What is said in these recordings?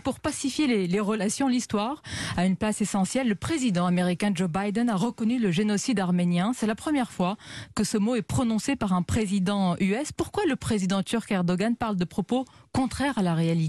pour pacifier les relations, l'histoire a une place essentielle. Le président américain Joe Biden a reconnu le génocide arménien. C'est la première fois que ce mot est prononcé par un président US. Pourquoi le président turc Erdogan parle de propos contraires à la réalité ?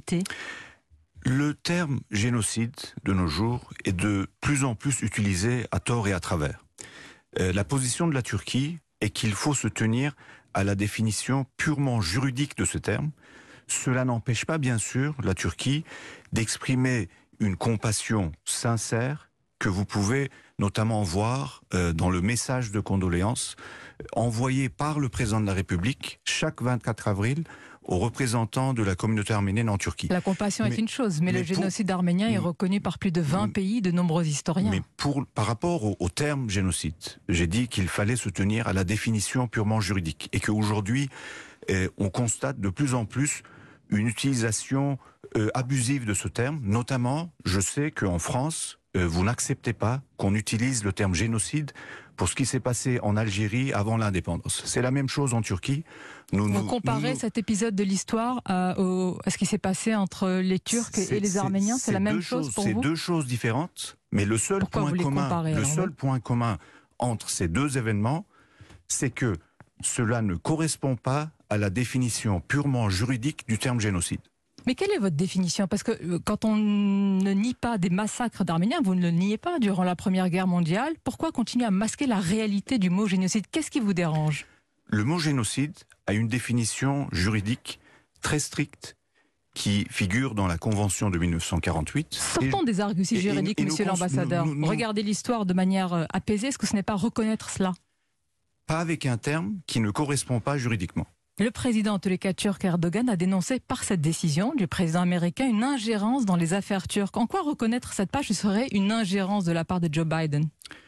Le terme génocide, de nos jours, est de plus en plus utilisé à tort et à travers. La position de la Turquie est qu'il faut se tenir à la définition purement juridique de ce terme. Cela n'empêche pas, bien sûr, la Turquie d'exprimer une compassion sincère que vous pouvez notamment voir dans le message de condoléances envoyé par le président de la République chaque 24 avril aux représentants de la communauté arménienne en Turquie. La compassion est une chose, mais le génocide arménien est reconnu par plus de 20 pays, de nombreux historiens. Mais par rapport au terme génocide, j'ai dit qu'il fallait se tenir à la définition purement juridique et qu'aujourd'hui, on constate de plus en plus une utilisation abusive de ce terme. Notamment, je sais qu'en France, vous n'acceptez pas qu'on utilise le terme génocide pour ce qui s'est passé en Algérie avant l'indépendance. C'est la même chose en Turquie. Vous comparez cet épisode de l'histoire à ce qui s'est passé entre les Turcs et les Arméniens, c'est la même chose pour vous ? C'est deux choses différentes, mais le seul point commun entre ces deux événements, c'est que cela ne correspond pas à la définition purement juridique du terme génocide. Mais quelle est votre définition ? Parce que quand on ne nie pas des massacres d'Arméniens, vous ne le niez pas durant la Première Guerre mondiale, pourquoi continuer à masquer la réalité du mot génocide ? Qu'est-ce qui vous dérange ? Le mot génocide a une définition juridique très stricte qui figure dans la Convention de 1948. Sortons des arguties juridiques, monsieur l'ambassadeur. Regardez l'histoire de manière apaisée, est-ce que ce n'est pas reconnaître cela ? Pas avec un terme qui ne correspond pas juridiquement. Le président, en tous les cas turc, Erdogan, a dénoncé par cette décision du président américain une ingérence dans les affaires turques. En quoi reconnaître cette page serait une ingérence de la part de Joe Biden ?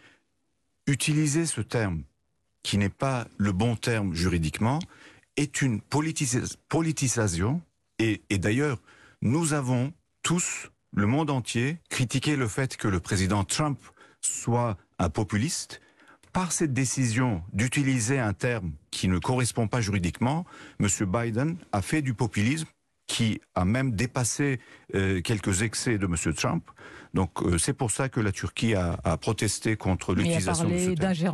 Utiliser ce terme, qui n'est pas le bon terme juridiquement, est une politisation. Et d'ailleurs, nous avons tous, le monde entier, critiqué le fait que le président Trump soit un populiste. Par cette décision d'utiliser un terme qui ne correspond pas juridiquement, M. Biden a fait du populisme qui a même dépassé quelques excès de M. Trump. Donc c'est pour ça que la Turquie a protesté contre l'utilisation de ce terme.